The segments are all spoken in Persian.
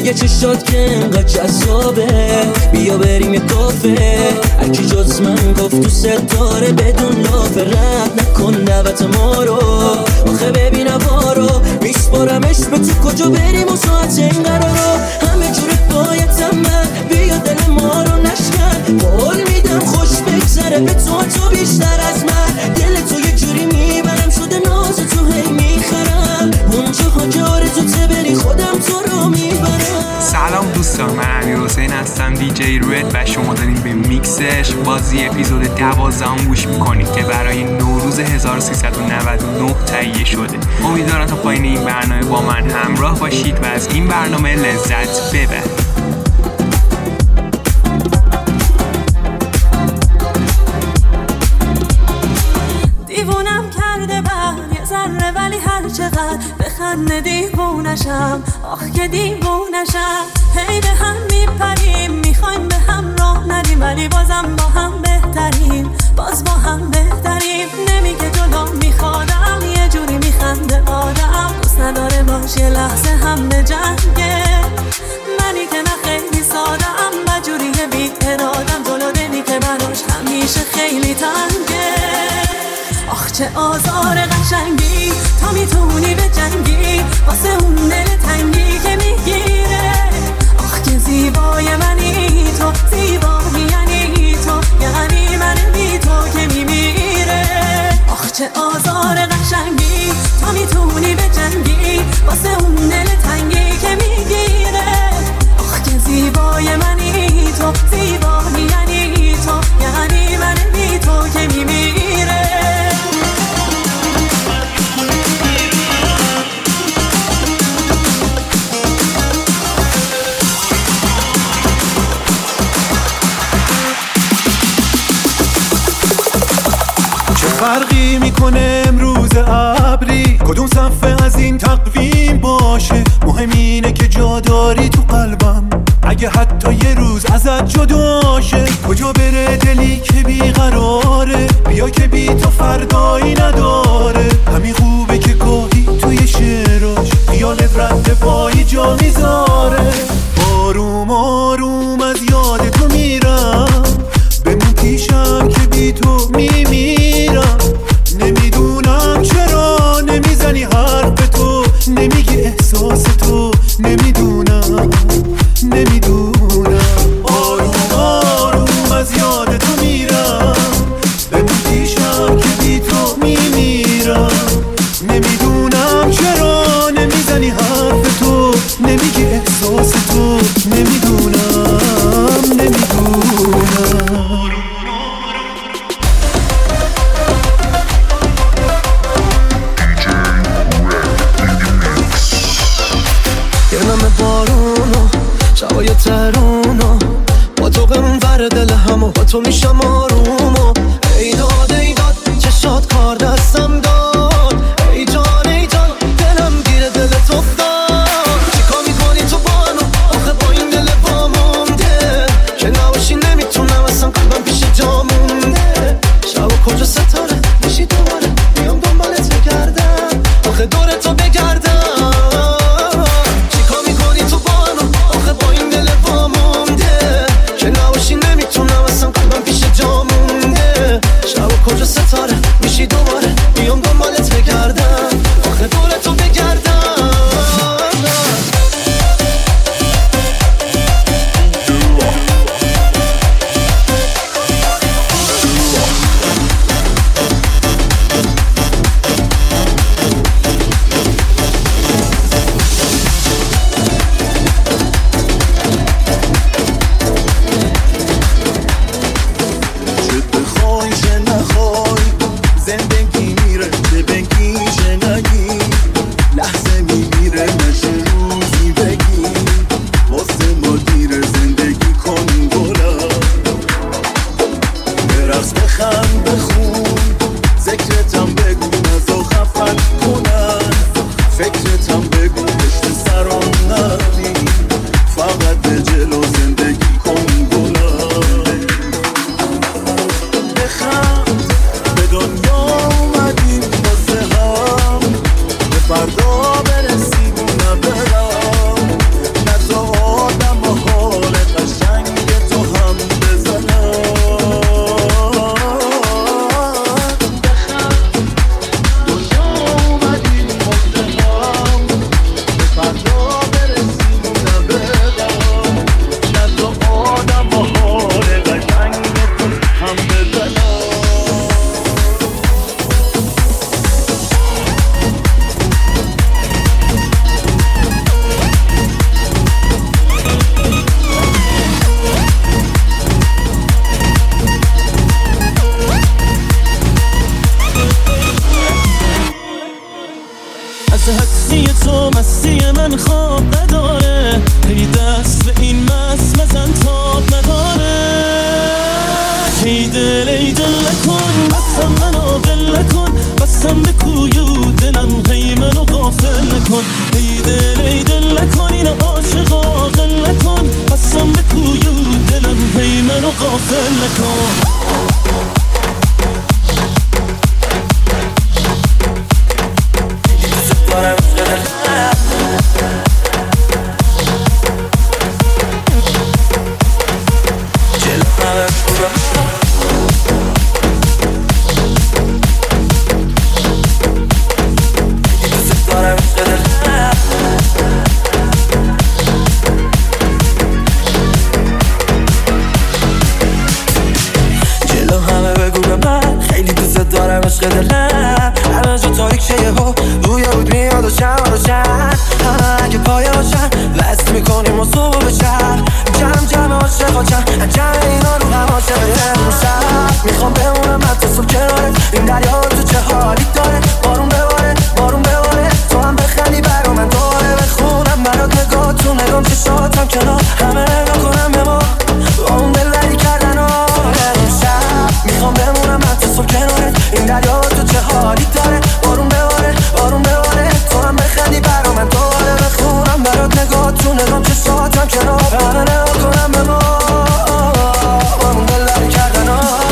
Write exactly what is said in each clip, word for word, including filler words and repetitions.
دیگه چشات که انقدر جذابه، بیا بریم یه کافه. هرکی جز من گفت تو ستاره بدون لافه، رد نکن دعوت ما رو. آخه ببین هوا میسپارم اسم تو، کجا بریم و ساعت این قرارو. همه جوره باید من بیا دل ما رو نشکن، قول میدم خوش بگذره به تو تو بیشتر از من. دل تو یه جوری میبرم شده ناز تو هی میخرم، اونجا ها که آرزوته بری خودم تو رو میبرم. سلام دوستان، من امیرحسین هستم، دی جی روید و شما دارین به میکسش بازی اپیزود دوازده گوش میکنید که برای نوروز هزار و سیصد و نود و نه تهیه شده. امیدوارم تا پایین این برنامه با من همراه باشید و از این برنامه لذت ببرید. دیوونم کرده بر یه ذره، ولی هر چقدر بخنده دیوونشم، آخ که دیوونشم. هی به هم میپریم، میخوایم به هم راه ندیم، ولی بازم با هم بهتریم، باز با هم بهتریم. نمیگه جلو میخوادم، یه جوری میخنده آدم، دوست نداره باش یه لحظه هم به جنگه. منی که نه خیلی سادم و جوریه بی ارادم، جلو دلی که براش همیشه خیلی تنگه. آخ چه آزار قشنگی، تا میتونی به جنگی واسه اون دل تنگی که میگیره. آخ که زیبای منی تو، زیبایی یعنی تو، یعنی من بی تو که میمیره. آخ چه آزار قشنگی، تا میتونی به جنگی واسه اون دل تنگی که میگیره. آخ که زیبای منی تو، زیبایی یعنی تو، یعنی من بی تو که میمیره. فرقی میکنه امروز ابری کدوم صفحه از این تقویم باشه، مهم اینه که جا داری تو قلبم، اگه حتی یه روز ازت جداشه. کجا بره دلی که بیقراره، بیا که بی تو فردایی نداره. همین خوبه که گاهی توی شعراش خیالت رد پایی جا میذاره. آروم آروم از یاد تو میرم، بمون پیشم که بی تو میمیرم. نمیدونم چرا نمیزنی حرف تو، نمیگی احساس تو، نمیدونم نمیدونم. آروم آروم از یاد تو میرم، بمون پیشم که بی تو میمیرم. نمیدونم چرا نمیزنی حرف تو، نمیگی احساس تو، نمیدونم نمیدونم. بارونو شبای ترونو با تو قنور دل همو، با تو میشم آرومو. ای داد ای داد چشات کار دستم داد، ای جان ای جان دلم گیره دل تو افتاد. چیکار میکنی تو با منو آخه با این دل با مونده، که نباشی نمیتونم اصلا قلبم پیش جا مونده. شبا کجا ستاره میشی دوباره، میام دنبالت بگردم، آخه دور تو بگردم. با این دل با مونده، که نباشی نمیتونم اصلا قلبم پیش جا عشق دلم همه جا تاریکشه یه ها روی رود میاد و شم رو شم اگه پایه باشن وست میکنیم و صبح به شهر جمع جمع عاشق ها جمع جمع اینا رو هم عاشق امشب میخوام بمونم حتی صبح کنارت این دریا تو چه حالی داره بارون بباره بارون بباره تو هم بخندی برا من داره بخونم برات نگاه تو نگام چشاتم کنار همه نگاه کنم به ما با اون دلبری کردن آره امشب میخوام بمونم حتی صبح کنارت این دریا تو چه حالی داره بارون بباره بارون بباره تو هم بخندی برا من داره بخونم برات نگاه تو نگام چشاتم کنار همه نگاه کنم به ما با اون دلبری کردن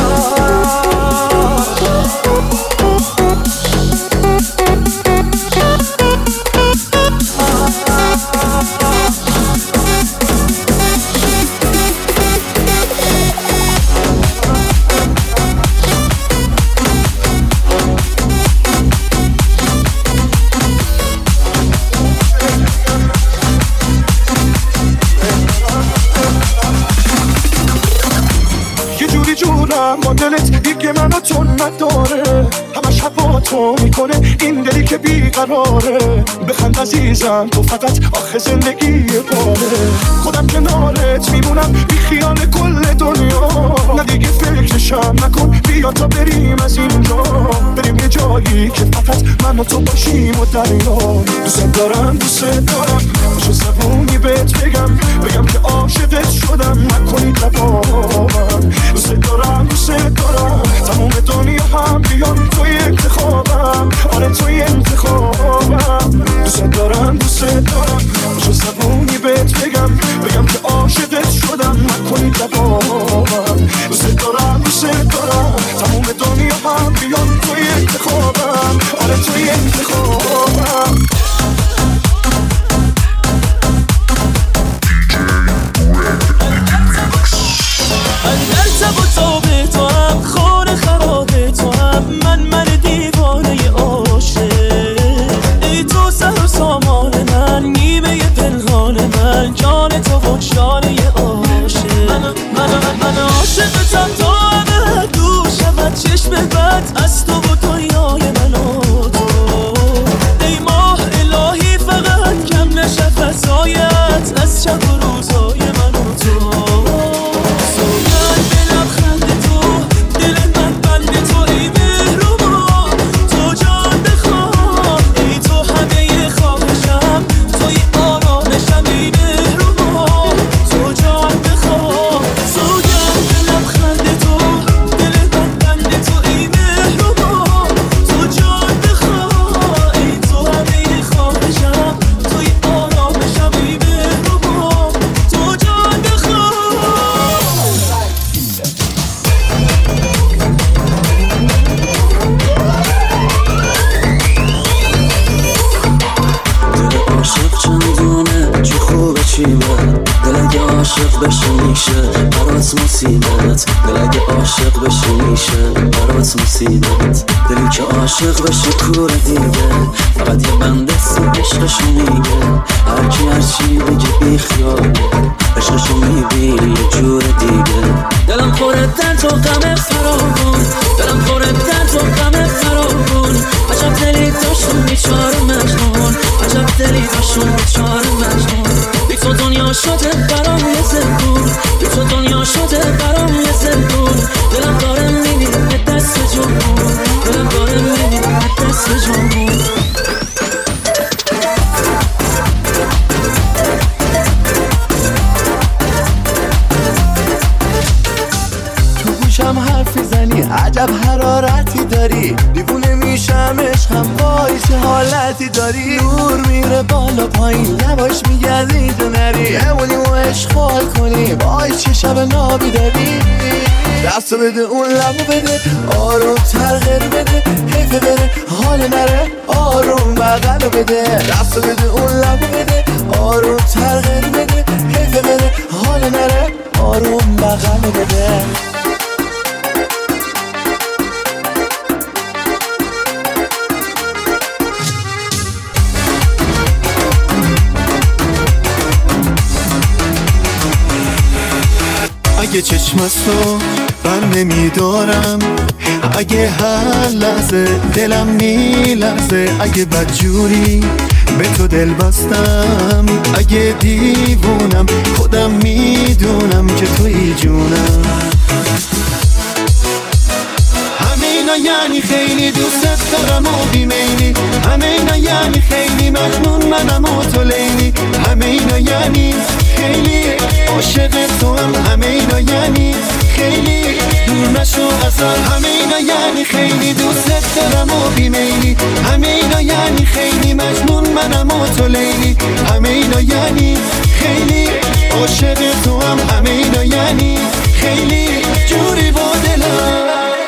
با دلت دیگه منو تو نداره همش هوا تو میکنه این دلی که بیقراره بخند عزیزم تو فقط آخه زندگی باله خودم کنارت میمونم بی خیال کل دنیا نه دیگه فکرشم نکن بیا تا بریم از اینجا بریم یه جایی که فقط من و تو باشیم و دریا دوست دارم دوست دارم باشه زبونی بهت بگم بگم که عاشقت شدم نکنی دبابم دوست دارم دوست دارم تموم دنیا هم بیان توی انتخابم آره توی انتخابم دوست دارم دوست دارم باشه زبونی بهت بگم بگم که عاشقت شدم نکنی دبابم دوست دارم دوست دارم تموم دنیا هم بیان توی انتخابم آره توی انتخابم اندر تب و تاب تو هم خور خراب تو هم من من دیوانه عاشق ای تو سر و سامان من نیمه پنهان من جان تو و جانه عاشق من من من عاشقتم تا همه دور شود چشم بد از تو و دنیای من و تو ای ماه الهی فقط کم نشه فضایت از شب و روزای من و تو عاشق بشه میشه برات مصیبت دل اگه عاشق بشه میشه برات مصیبت دلی که عاشق بشه کوره دیگه فقط یه بنده سی عشقشو میگه هرکی هرچی بگه بی خیاله عشقشو میبینی یه جور دیگه دلم خورد در تو غم فراغون دلم خورد در تو غم فراغون عجب دلی داشتون بیچاره مجنون عجب دلی داشتون بیچاره مجنون بی تو دنیا شده برام یه زندون بی تو دنیا شده برام یه زندون دلم داره میمیره به دست جمهور دلم داره میمیره به دست جمهور تو گوشم حرف میزنی عجب حرارتی داری دیوونه میشم عشقم وای چه حالتی داری نور میره بالا پایین لباش میگردی تو نری همونی و عشق حال کنی وای چه شب نابی داری دستو بده اون لبو بده آروم ترغیر بده حیفه بره حال نره آروم بغلو بده دستو بده اون لبو بده آروم ترغیر بده حیفه بره حال نره آروم بغلو بده اگه چشمستو بر نمیدارم، اگه هر لحظه دلم میلرزه، اگه بدجوری به تو دل بستم، اگه دیوونم خودم میدونم که توی جونم. همینا یعنی خیلی دوست دارم و بیمینی، همینا یعنی خیلی مجنون منم و تو لیلی، همینا یعنی خیلی عاشق تو هم، همینا یعنی خیلی دور نشو ازم، همینا یعنی خیلی دوست دارم و بیمینی، همینا یعنی خیلی مجنون منم و تو لیلی، همینا یعنی خیلی عاشق تو هم، همینا یعنی خیلی جوری با دلم.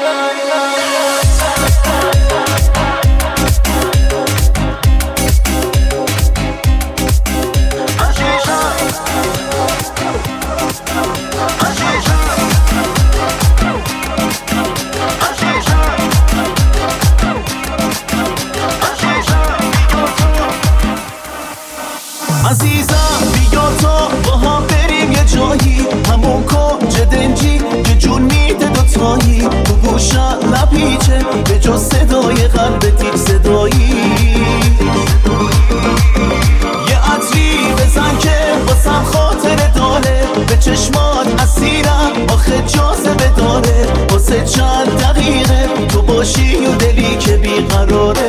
عزیزم بیا تو با هم بریم یه جایی، همون کنج دنجی که جون میده دوتایی، تو گوشم نپیچه به جز صدای قلب تیر صدایی، یه عطری بزن که باسم خاطر داره، به چشمات اسیرم آخه جاذبه داره، واسه چند دقیقه تو باشی و دلی که بیقراره،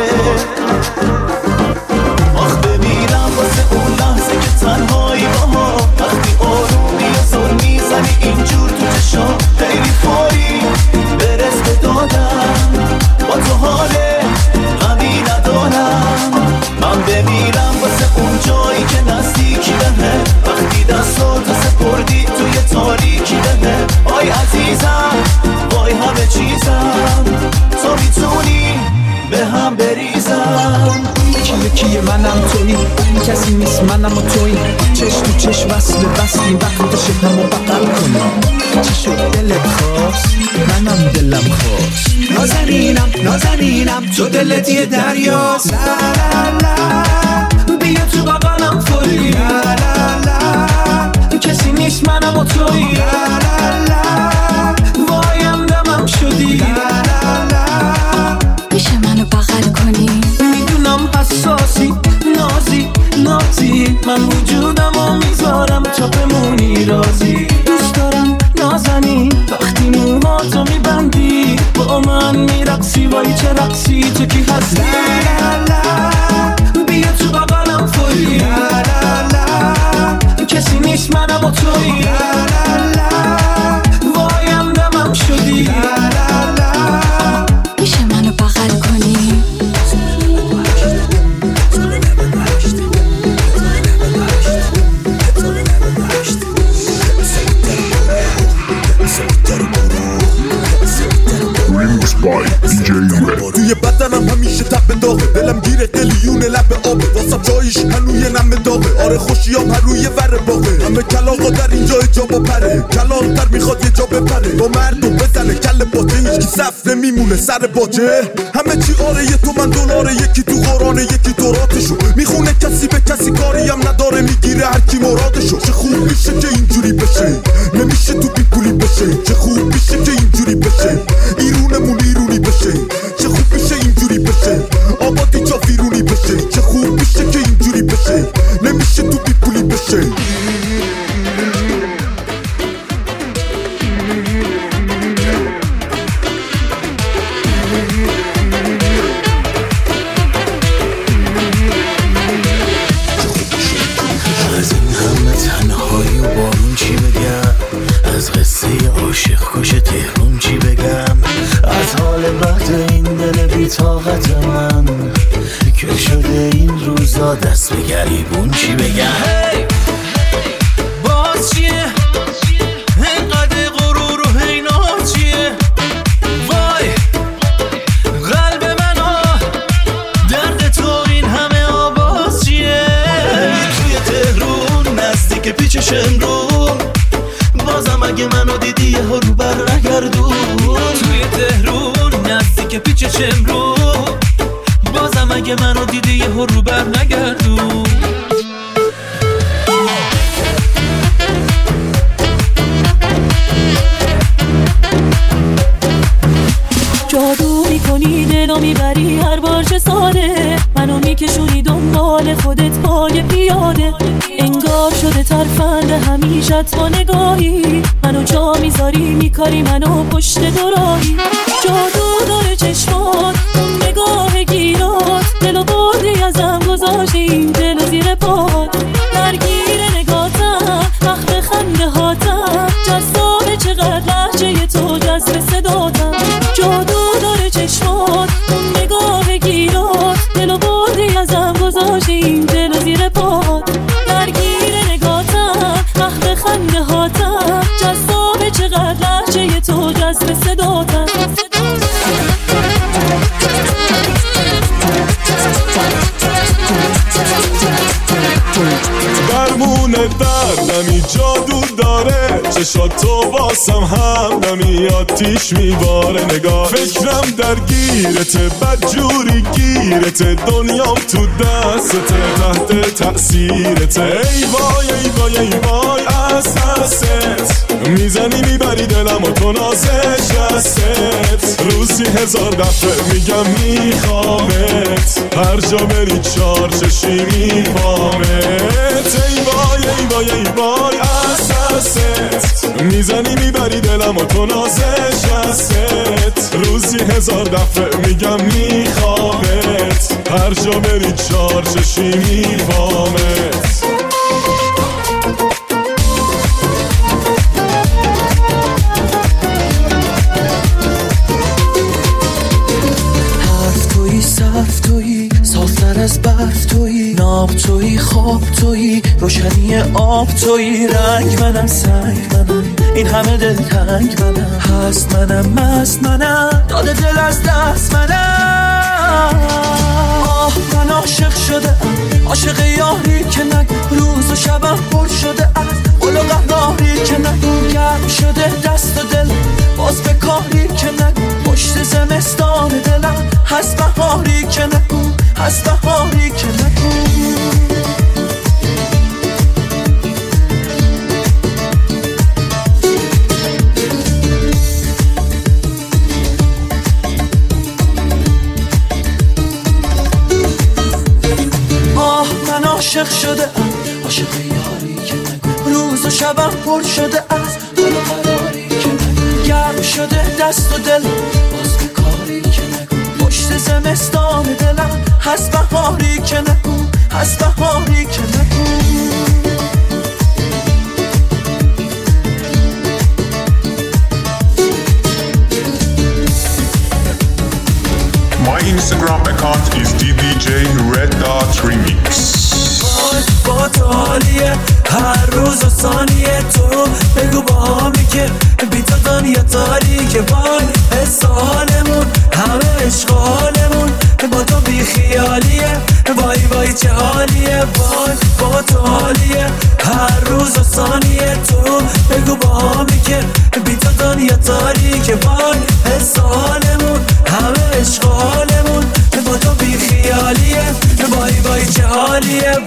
آخ بمیرم واسه اون لحظه که تنهایی با ما، وقتی آرومی و زل میزنی اینجور تو چشا، خیلی فوری برس به دادم، با تو حاله غمی ندارم، من بمیرم واسه اون جایی که نزدیکی بهه، وقتی دستاتو سپردی توی تاریکی بهه، آی عزیزم وای همه چیزم، تو میتونی به هم بریزم. یکی یکی منم توی، کسی نیست منم و توی، چشم تو چشم وصل وصلیم، وقتی تو شکم و بغل کنیم، چی شد دلت خواست منم دلم خواست، نازنینم نازنینم تو دلت یه دریاست، لا لا لا بیا تو بغلم فوری، لا لا لا کسی نیست منم و توی، لا لا لا وایم دمم شدی، لا لا لا میشه منو بغل کنی، میدونم حساسی نازی نازی، من وجودمو میذارم تا بمونی رازی، دوست دارم نازنی وقتی موهاتو میبندی، با من میرقصی وای چه رقصی تو کی هستی، لا لا بیا تو بغلم فوری، لا لا لا کسی نیست منم و توی، لا لا لا وایم دمم شدی، لا لا لا میشه منو بغل کنی. توی بدنم همیشه تب داغه، دلم گیره قلیونه لب آبه، واسم جایش هنوی نم داغه، آره خوشیام هر روی ور باغه، همه کلاغا در اینجا جا با پره، کلانتر میخواد یه جا بپره، با مردم بزنه کل باجه، هیچکی صف نمیمونه سر باجه، همه چی آره یه تو من دلاره، یکی تو قرآنه یکی توراتشو میخونه، کسی به کسی کاری هم نداره، میگیره هر کی مرادشو، چه خوب میشه که اینجوری بشه، نمیشه تو بی پولی بشه، چه خوب میشه که اینجوری بشه، ایرونمون ایرونی بشه، چه خوب میشه اینجوری بشه، آبادی جا ویرونی بشه، چه خوب میشه که اینجوری بشه، نمیشه تو بی پولی بشه. از این همه تنهایی و بارون چی بگم، از قصه عاشق کش تهرون چی بگم، از حال بد این دل بی طاقت من که شده این روزا دست به گریبون چی بگم. hey! باز چیه اینقدر غرور و حینات چیه، وای قلب منو درد تو این همه آواز چیه، توی تهرون نزدیک پیچ شمرون، بازم اگه منو دیدی یه ها رو بر نگردون، توی تهرون نزدیک پیچ شمرون، بازم اگه منو دیدی یه ها رو بر نگردون. دنبال خودت پای پیاده، انگار شده ترفند همیشت با نگاهی، منو جا میذاری میکاری منو پشت دوراهی. جادو داره چشمات اون نگاه گیرات، دلو بردی ازم گذاشتی دلو زیر پات، درگیر نگاتم وقت خنده هاتم، جذابه چقدر لحجه تو جذب صداتم. جادو داره چشمات اون نگاه گیرات، دلو بردی ازم گذاشتی دلو زیر پات، درگیر نگاتم وقت خنده هاتم، جذابه چقدر لحجه تو جذب صداتم. درمون دردمی جادو داره، چشات تو واسم هم نمیاد تیش میباره. نگاه فکرم درگیرته بدجوری گیرته، دنیام تو دستته تحت تأثیرته. ای وای ای وای ای وای از دستت میزنی میبری دلم و تو نازش هستت، روزی هزار دفعه میگم میخوامت، هر جا بری چار چشی میفامت. ای وای ای وای ای وای از دستت میزنی میبری دلم و تو نازش هستت، روزی هزار دفعه میگم میخوامت، هر جا بری چار چشی میفامت. صرف تویی، صافتر از برف تویی، ناب تویی، خواب تویی، روشنی آب تویی، رنگ منم سنگ منم، این همه دلتنگ منم، هست منم مست منم، داده دل از دست منم. آه من عاشق شده ام، عاشق یاری که نگو، روز و شبم پر شده از قل و قهاری که نگو، گرم شده دست و دل باز به کاری که نگو، پشت زمستان دلم هست بهاری که نگو، هست بهاری که نگو. آه من عاشق شده ام، عاشق یاری که نگو، روز و شبم پر شده از قل و قراری که نگو، گرم شده دست و دل باز به کاری که نگو، پشت زمستان دلم هست بهاری که نگو، هست بهاری که نگو. My Instagram account is d d j red dot remix. با تالیه هر روز و ثانیه تو بگو با همی که بی تو دنیا تاریکه، وای حسالمون همه اشغالمون با تو بی خیالیه، وای وای چه حالیه، وای با تالیه هر روز و ثانیه تو بگو با همی که بی تو دنیا تاریکه، وای حسالمون همه اشغالمون با تو بی خیالیه، وای وای چه حالیه.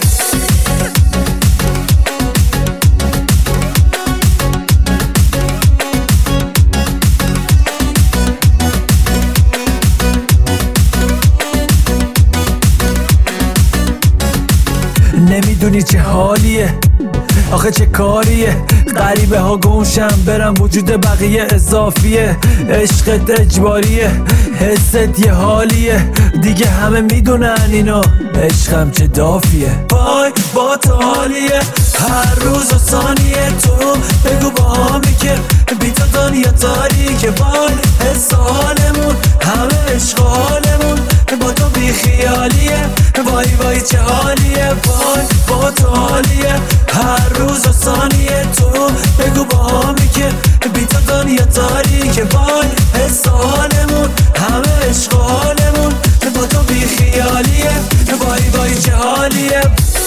نمیدونی چه حالیه آخه چه کاریه، غریبه ها گمشم برم وجود بقیه اضافیه، عشقت اجباریه، حست یه حالیه، دیگه همه میدونن اینو، عشقم چه دافیه، وای با تو حالیه هر روز و ثانیه تو بگو با همی که بی تو دنیا تاریکه، وای حسالمون همه اشغالمون با تو بی خیالیه، وای وای چه حالیه، وای با تو حالیه هر روز و ثانیه تو بگو با همی که بی تو دنیا تاریکه، وای حسالمون همه اشغالمون با تو بی خیالیه، وای وای چه حالیه.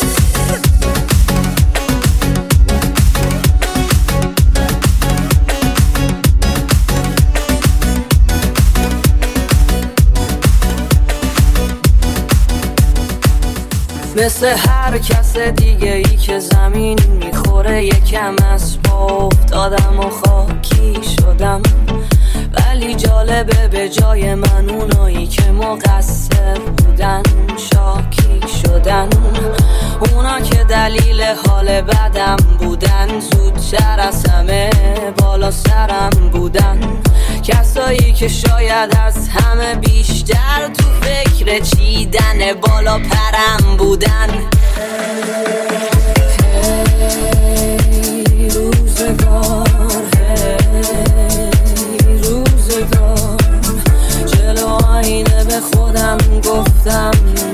مثل هر کس دیگه ای که زمین میخوره یکم از پا افتادم و خاکی شدم، ولی ولی جالبه به جای من اونایی که مقصر بودن شاکی شدن، اونا که دلیل حال بدم بودن، زودتر از همه بالا سرم بودن، کسایی که شاید از همه بیشتر تو فکر چیدن بالا پرم بودن. هی روزگار، هی روزگار، جلو آینه به خودم گفتم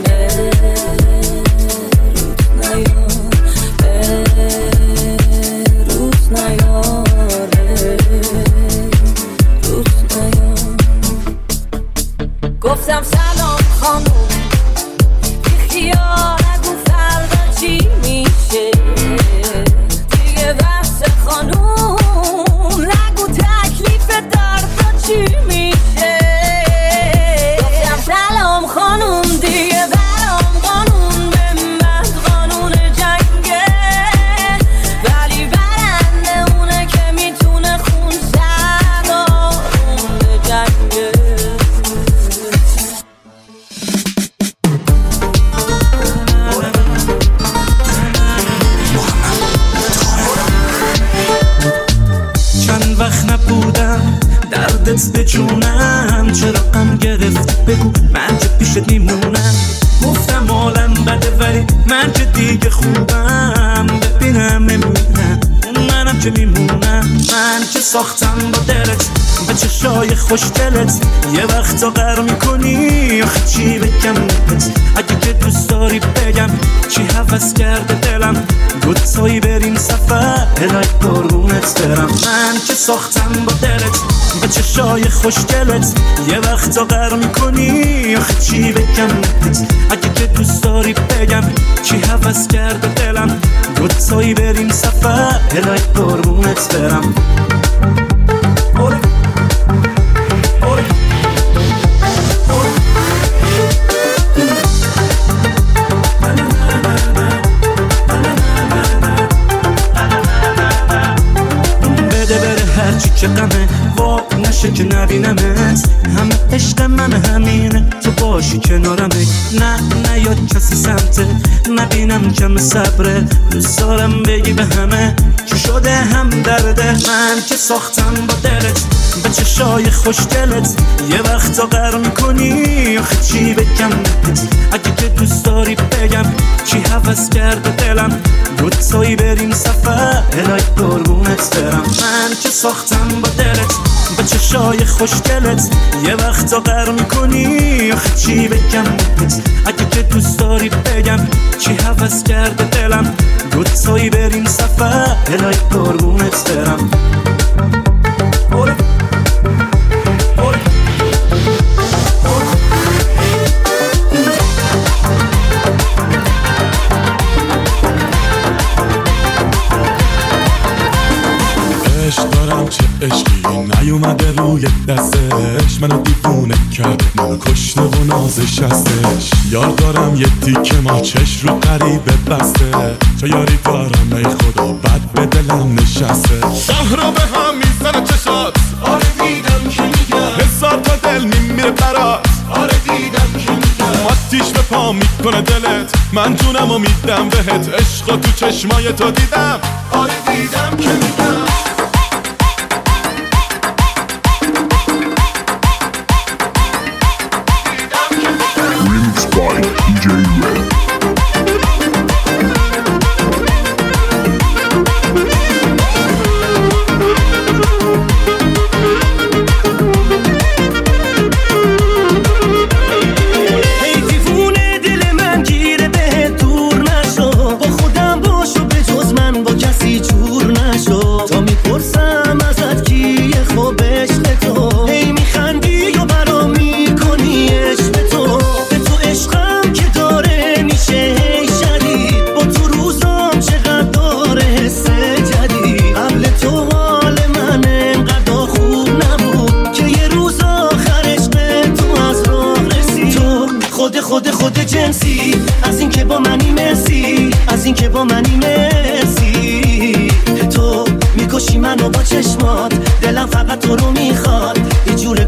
گفتم سلام خانوم، بیخیال نگو فردا چی میشه دیگه، بحث خانوم نگو تکلیف دردا چی میشه. گفتم سلام خانوم دیگه برام قانون به من قانون جنگه، ولی برنده اونه که میتونه خون سر آروم به جنگه. وقت نبودم دردت به جونم، چرا غم گرفت بگو من چه پیشت میمونم. گفتم عالم بده ولی من چه دیگه خوبم، ببینم میمونم منم چه میمونم. من چه ساختم با دلت به چشای خوشگلت، یه وقتا غر میکنی آخه چی بگم بهت، اگه که دوست داری بگم چی هوس کرده دلم، دوتایی بریم سفر الهی قربونت برم. من چه ساختم با دلت به چشای خوشگلت، یه وقتا غر میکنی آخه چی بگم بهت، اگه که دوست داری بگم چی هوس کرده دلم، دوتایی بریم سفر الهی قربونت برم. هرچی که غمه وا نشه که نبینمت، همه عشق من همینه تو باشی کنارمه، نه نه یاد کسی سمته نبینم کم صبره، دوست دارم بگی به همه چی شده هم درده. من که ساختم با دلت به چشای خوشگلت، یه وقتا غر میکنی آخه چی بگم بهت، اگه که دوست داری بگم چی هوس کرده دلم، دوتایی بریم سفر الهی قربونت برم. من که ساختم با دلت به چشای خوشگلت، یه وقتا غر میکنی آخه چی بگم بهت، اگه که دوست داری بگم چی هوس کرده دلم، دوتایی بریم سفر الهی قربونت برم. عشق دارم چه عشقی نیومده روی دستش، منو دیوونه کرد منو کشته و نازش هستش. یار دارم یه تیکه ماچش رو غریبه بسته، تو یاری دارم ای خدا بد به دلم نشسته. شهر به هم میزنه چشات، آره دیدم که میگم هزار تا دل میمیره برات، آره دیدم که میگم آتیش به پا میکنه دلت، من جونمو میدم بهت، عشقا تو چشمای تو دیدم، آره دیدم که میگم. by دی جی Red. ای دیوونه دل من گیره بهت دور نشو، با خودم باشو به جز من با کسی جور نشو، تا میپرسم ازت کیه خوب عشق تو، هی میخندی و برام میکنی عشق تو، به تو عشقم که داره میشه هی شدید، با تو روزام چقدر داره حس جدید، قبل تو حال من انقدر خوب نبود که یه روز آخر عشق تو از راه رسید، تو خود خود خود جنسی، از این که با منی مرسی، از این که با منی مرسی، تو میکشی منو با چشمات، دلم فقط تو رو میخواد، یه جور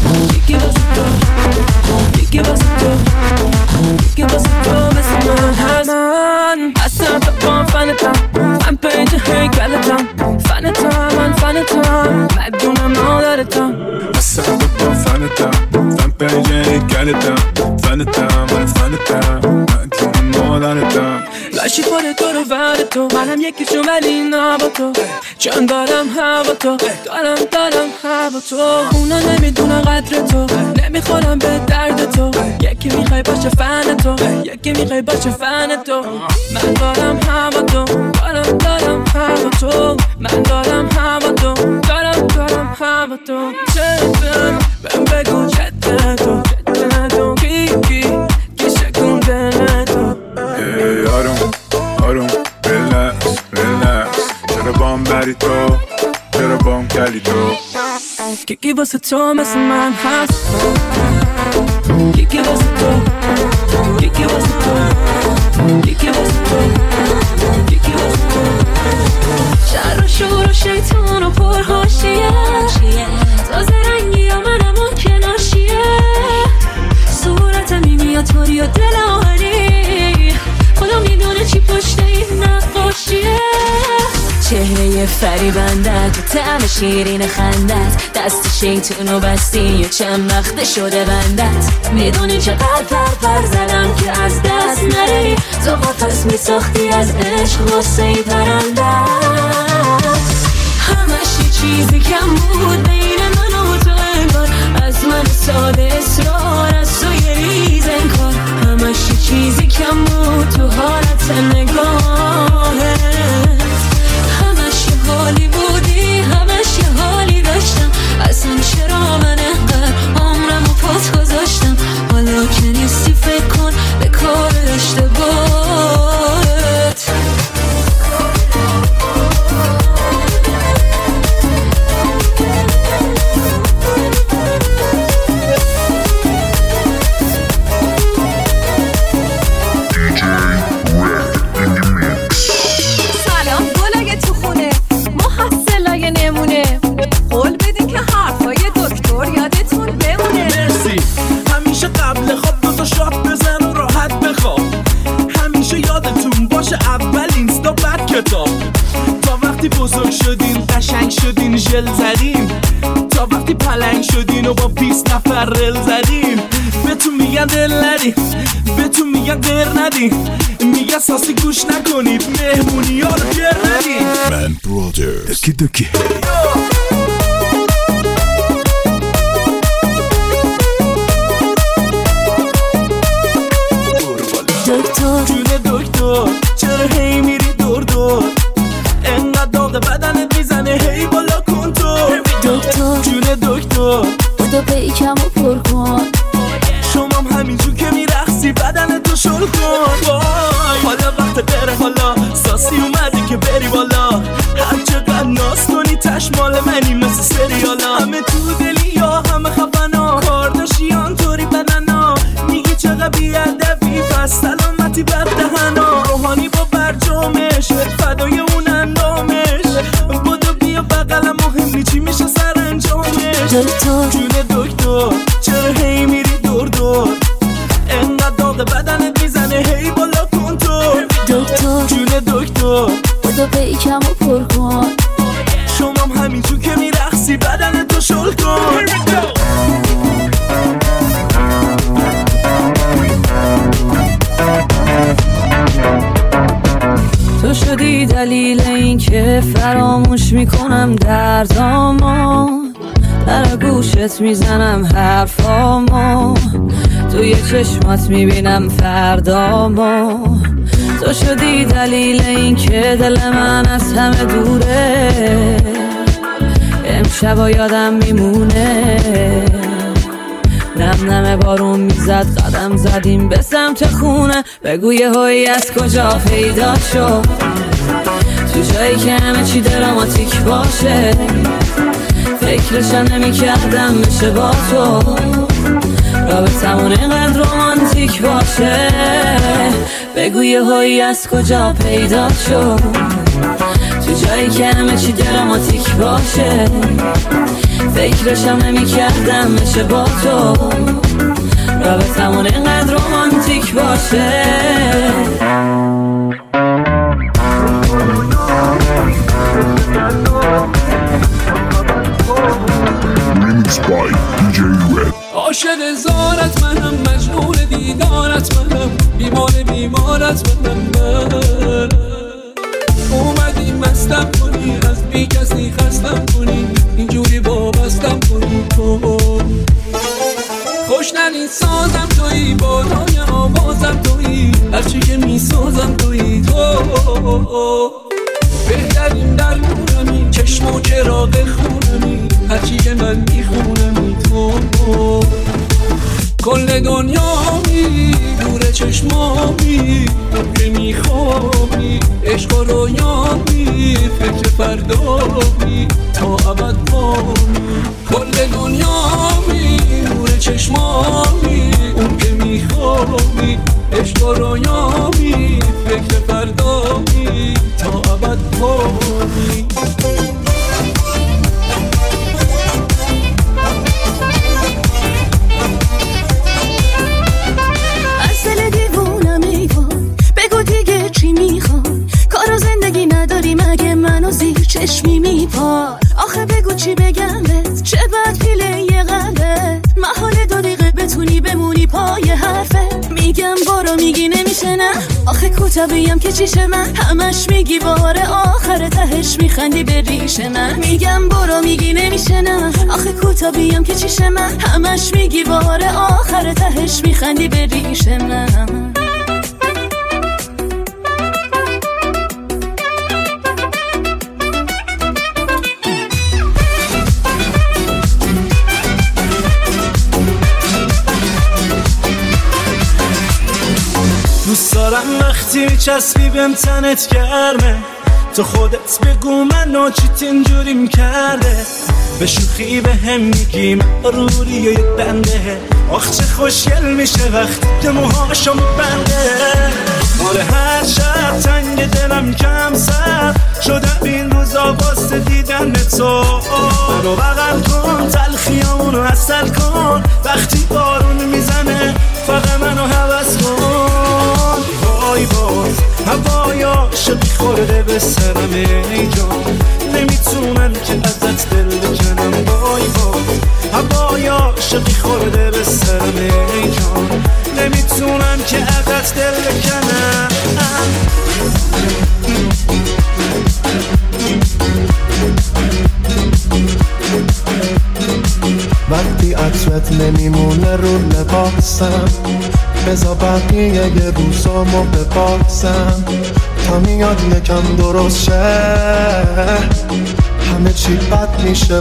یکی واسه تو، یکی واسه تو، یکی واسه تو مثل من هست. من اصلا تو با فنتم، من پیج هیکلتم، فنتم من فنتم، مدونم مادرتم. اصلا تو با فنتم، من پیج هیکلتم، فنتم من فنتم، مدونم مادرتم. لاشی خود تو رو ورد تو، منم یکیشون ولی نه با تو، جان دارم هوا تو، دارم دارم هوا تو. اونا نمیدونن قدر تو، نمیخورم به درد تو، یکی میخوای باشه فن تو، یکی میخوای باشه فن تو. من دارم هوا تو، دارم دارم هوا تو، من دارم هوا تو، دارم دارم هوا تو. چطور بهم بگو چطور تو، چطور تو کی کی کی شکون دل تو. هی آروم آروم ریلکس ریلکس، چرا بام بری تو، چرا بام کلی تو. یکی واسه تو مثل من هست، یکی واسه تو، یکی واسه تو، یکی واسه تو، یکی واسه تو. شر و شور و شیطان و پرهاشیه، تازه رنگی ها منم اون کناشیه. صورتم اینی طوری و دل آهنی، خدا میدونه چی پشت این نقاشیه. چهره فریبندت و طعم شیرین خندت، دست شیطون و بستی و چند وقت شده بندت. میدونی چقدر پر پر زدم که از دست نری، تو قفس میساختی از عشق واسه ای پرندت. همش یه چیزی کم بود بین من و تو انگار، از من ساده اصرار از تو یه ریز انکار. همش یه چیزی کم بود تو حالت نگاهت، همش یه حالی بودی، همش یه حالی داشتم. اصلا چرا من انقدر عمرم و پات گذاشتم؟ حالا که نیستی فکر کن به کار اشتباهت. تا وقتی بزرگ شدین قشنگ شدین ژل زدین، تا وقتی پلنگ شدین و با بیست نفر رل زدین. بهتون میگن دل ندین، بهتون میگن غیر ندین، میگن ساسی گوش نکنید، مهمونی ها رو گر ندین. من برادر دکی دکی دکتر جون دکتر، چرا هی میری دور دور؟ انقدر داغ بدنت میزنه هی بالا کن تو. دکتر جون دکتر، بودو پیکم و پر کن. شمام همینجور که میرخصی بدنتو شل کن. حالا وقت بره، حالا ساسی اومده که بری بالا. هر چقدر ناز کنی تش مال منی مثل سریالا. همه تو دلی یا همه خفنا، کارداشیان طوری بدنا. میگی چقدر بیادبی پس سلامتی بر دهنا. روحانی با برجامش فدای اون اندامش، بودو بیا بقلم مهم چی میشه سر انجامش. دکتر جون دکتر، چرا هی میری دور دور؟ انقدر داغ بدنت میزنه هی بالا کن تو. دکتر جون دکتر، بودو پیکم و پر کن. شمام همینجور که میرخصی بدنتو شل کن. تو شدی دلیل این که فراموش میکنم دردامو، در گوشت میزنم حرفامو، توی چشمات میبینم فردامو. تو شدی دلیل این که دل من از همه دوره، امشبا یادم میمونه. نم نم بارون میزد قدم زدیم به سمت خونه، بگو یه هایی از کجا پیدا شد، تو جایی که همه چی دراماتیک باشه. فکرشم نمی کردم میشه با تو رابطمون اینقدر رومانتیک باشه. بگو یه هایی از کجا پیدا شد، تو جایی که همه چی دراماتیک باشه فکرشم نمی کردم میشه با تو رابطمون اینقدر رومانتیک باشه عاشق زارت منم مجنون دیدارت منم بیمار بیمارت منم من اومدی مستم کنی از بی کسی خستم کنی اینجوری وابستم کنی تو خوشنلی سازم تویی با دای آوازم تویی هرچی که می سازم تویی تو بهترین در نورمی چشم و چراغ خونمی هرچی که من میخونمی تو کل دنیامی دور چشمامی تو که میخوابی عشق و رویامی فکر فردامی تا ابد پامی کل دنیامی دور چشمامی اون که میخوابی عشق و رویامی فکر فردامی تا ابد پامی چشمی میپار آخه بگو چی بگم بهت چه بد پیله یه قلبت محاله دو دقیقه بتونی بمونی پای حرفت میگم برو میگی نمیشه نه آخه کوتابیم که چیشه من همش میگی بار آخر تهش میخندی به ریشه من میگم برو میگی نمیشه نه آخه کوتابیم که چیشه من همش میگی بار آخر تهش میخندی به ریشه من دوست دارم وقتی چسبی بهم تنت گرمه تو خودت بگو منو چیت اینجوریم کرده به شوخی به هم میگیم روری و یک بنده آخ چه خوشگل میشه وقتی که موهاشو میبنده ماره هر شب تنگ دلم کم سر شدم این روزا واسه دیدن تو منو بغل کن تلخیامونو عسل کن وقتی بارون میزنه فقط منو هوس کن وای باز هوای عاشقی خورده به سرم ای جان نمیتونم که ازت دل بکنم وای باز هوای عاشقی خورده به سرم ای جان نمیتونم که ازت دل بکنم وقتی عطرت نمیمونه رو لباسم بذار بقیه یه روزامو بباسم تا میاد یکم درست شه همه چی بد میشه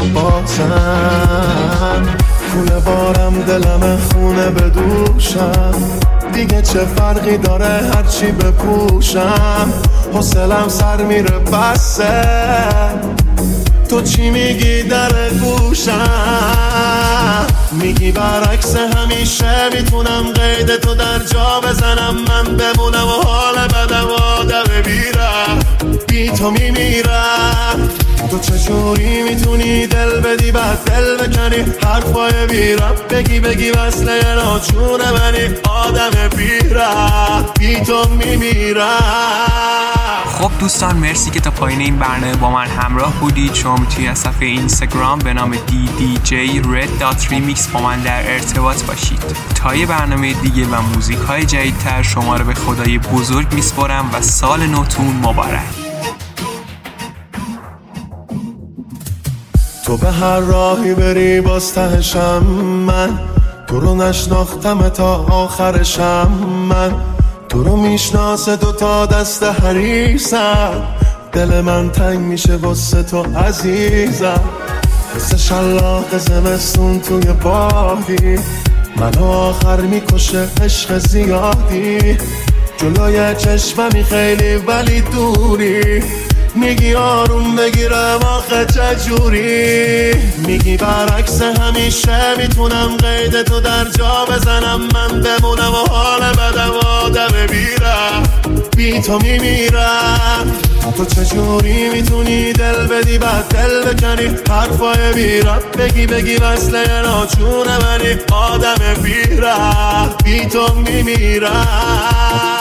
بازم خونه بارم دلم خونه بدوشم دیگه چه فرقی داره هرچی بپوشم حوصلم سر میره بسه تو چی میگی در گوشم میگی برعکس همیشه میتونم قید تو در جا بزنم من بمونم و حال بدم آدم بیرم بی تو میمیرم تو چجوری میتونی دل بدی بعد دل بکنی حرفای بیرم بگی بگی وصله ناچونه منی آدم بیرم بی تو میمیرم. خب دوستان مرسی که تا پایین این برنامه با من همراه بودید. شما میتونید از صفحه اینستاگرام به نام دی دی جی رد دات ریمیکس با من در ارتباط باشید. تا یه برنامه دیگه و موزیک های جدیدتر شما رو به خدای بزرگ میسپارم و سال نوتون مبارک. تو به هر راهی بری باز تهشم من تو رو نشناختم تا آخرشم من تو رو میشناسه دو تا دست حریصم دل من تنگ میشه واسه تو عزیزم مثل شلاق زمستون توی بادی منو آخر میکشه عشق زیادی جلوی چشممی خیلی ولی دوری میگی آروم بگیرم آخه چجوری میگی برعکس همیشه میتونم قید تو در جا بزنم من بمونم و حال بدم آدم بیرم بی تو میمیرم تو چجوری میتونی دل بدی بعد دل بکنی حرفای بی رب بگی بگی وصله ناچونه منی آدم بی رب بی تو میمیرم